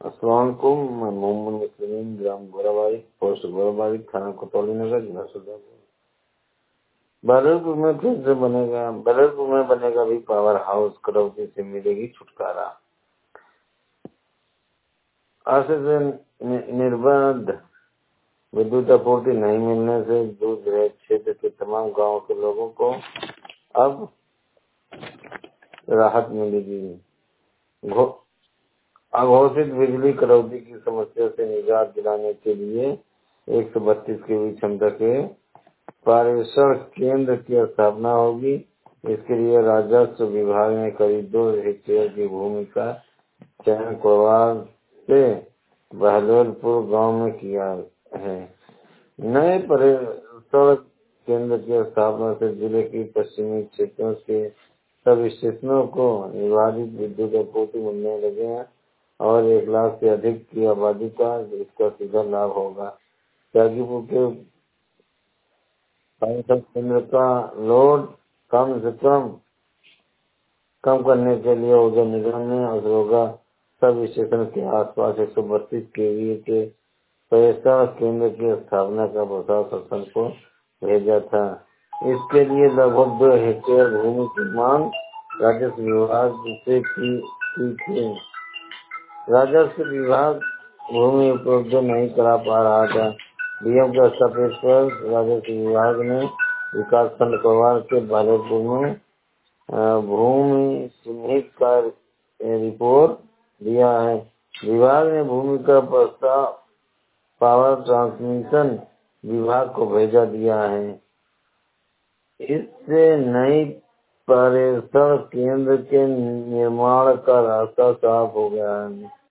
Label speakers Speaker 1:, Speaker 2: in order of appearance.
Speaker 1: अस्सलामुअलैकुम। मैं मोहम्मद मुस्लिम, ग्राम गोराबाड़ी, पोस्ट गोराबाड़ी, थाना कोतवाली नगर, जिला सुल्तानपुर। बलरपुर में बनेगा भी पावर हाउस। करौती से मिलेगी छुटकारा। आज से निर्बाध विद्युत आपूर्ति नहीं मिलने से दूध रहित क्षेत्र के तमाम गाँव के लोगों को अब राहत मिलेगी। अघोषित बिजली कटौती की समस्या से निजात दिलाने के लिए 132 केवी क्षमता के पारेषण केंद्र की स्थापना होगी। इसके लिए राजस्व विभाग ने करीब 2 हेक्टेयर की भूमि का चयन कोरबा से बहलोलपुर गांव में किया है। नए पारेषण केंद्र की स्थापना से जिले की पश्चिमी क्षेत्रों के सब स्टेशनों को निर्बाधित विद्युत आपूर्ति मिलने लगे हैं और 1 लाख से अधिक की आबादी का इसका सीधा लाभ होगा। गाजीपुर के पारेषण केंद्र का लोड कम से कम करने के लिए ऊर्जा निगम ने असरोगा सब स्टेशन के आसपास 132 केवी के पारेषण केंद्र की स्थापना का प्रस्ताव शासन को भेजा था। इसके लिए लगभग 2 हेक्टेयर भूमि की मांग राजस्व विभाग से की थी। राजस्व विभाग भूमि उपलब्ध नहीं करा पा रहा था। डीएम के स्थापित पर राजस्व विभाग ने विकास खंड कोरबा के बहलोलपुर में भूमि चिन्हित का रिपोर्ट दिया है। विभाग ने भूमि का प्रस्ताव पावर ट्रांसमिशन विभाग को भेजा दिया है। इससे नई पारेषण केंद्र के निर्माण का रास्ता साफ हो गया है।